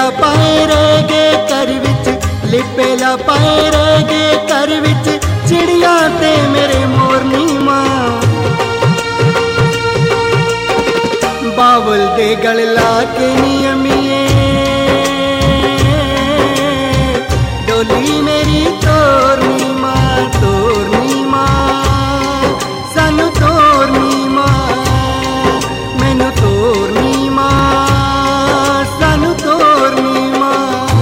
पाए रह गए घर विच, लिपेला पाए रह गए घर विच, चिड़िया ते मेरे मोरनी मां। बावल दे गल ला के नियमिए डोली मेरी तोरनी मां, तोरनी मां, सानू तोरनी मां, मैनू तोरनी मां, सानू तोरनी मां।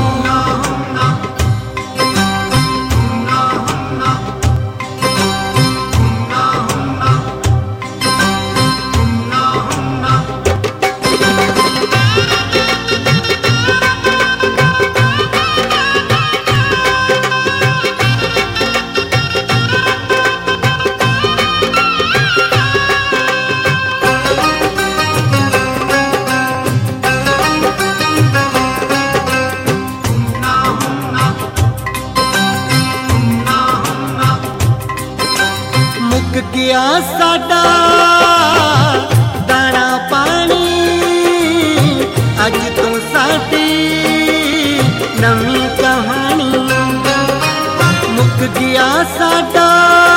गया साडा दाना पानी, अज तो साडी नवी कहानी। मुक गया साडा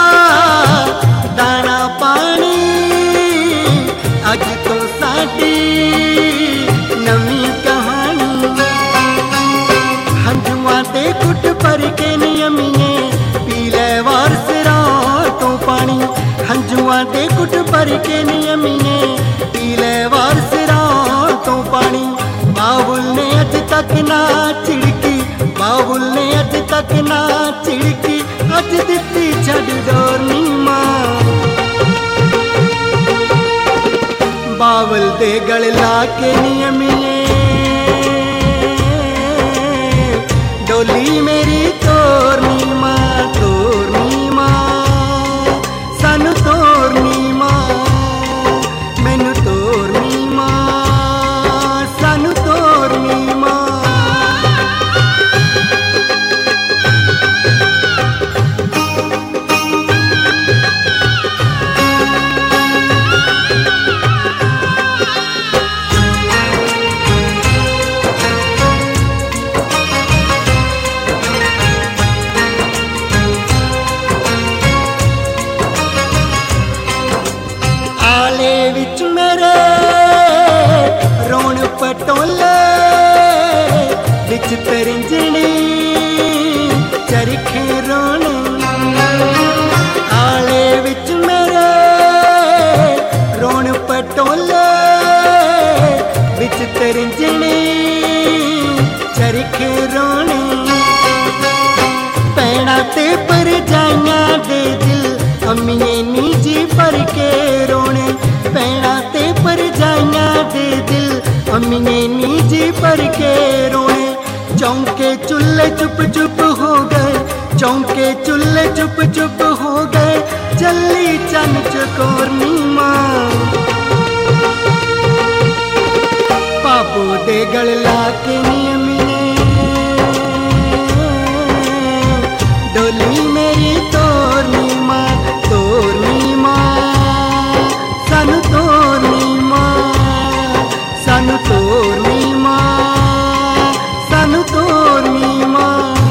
दाना पानी, अज तो साडी नवी कहानी। हंजुआं ते कुट भर के नियमिए पी लै वारस तो पानी। हंजुआं ते कुट भर के नियमिए पी लै वारस तो पानी। बाबुल ने अज तक ना चिड़की, बाबुल ने अज तक ना चिड़की, अज दित्ती छड़ डोरनी मां। बाबुल दे गल ला के नियमिए डोली मेरी तोरनी मां, तोरनी मां, सानू तोरनी मां, मैनू तोरनी मां, सानू तोरनी मां। आले विच मेरे रोण पटोले, विच तरिंजनी चरखे रोने। आले विच मेरे रोण पटोले, विच तरिंजनी चरखे रोने। पैणा ते परजाइयां दे दिल अम्मीए नीजी भर के रोने। पैणा ते परजाइयां दे दिल अम्मीए नीजी भर के रोने। चौंके चुल्ले चुप चुप हो गए, चौंके चुल्ले चुप चुप हो गए, चली चन चकोरनी मां। पापू दे गल ला के नियमिए डोली मेरी तोरनी मां, तोरनी मां, सानू तोरनी मां, सानू तोरनी मां, सानू तोरनी मां।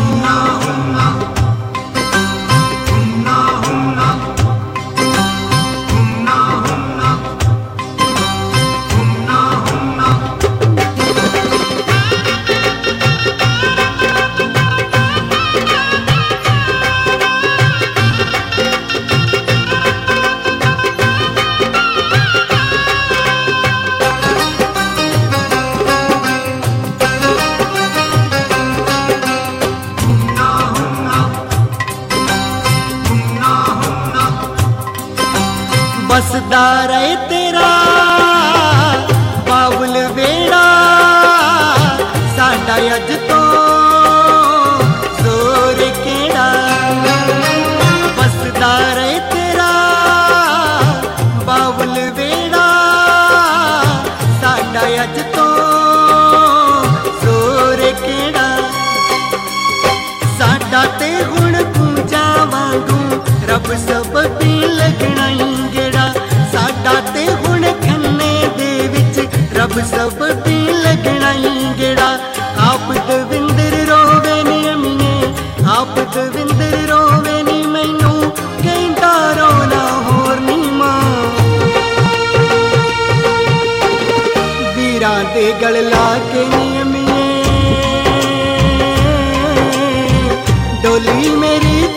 बसदा रहे तेरा बाबुल वेड़ा, साडा अज तो जोर केड़ा। बसदा रहे तेरा बाबुल वेड़ा, साडा अज तो जोर केड़ा। साडा ते हुण पूजा वांगू रब सब दी लगना ही गेड़ा। साडा ते हुण खन्ने दे विच रब सब दी लगना ही गेड़ा। आ हीरा दे गल ला के नियमिए डोली मेरी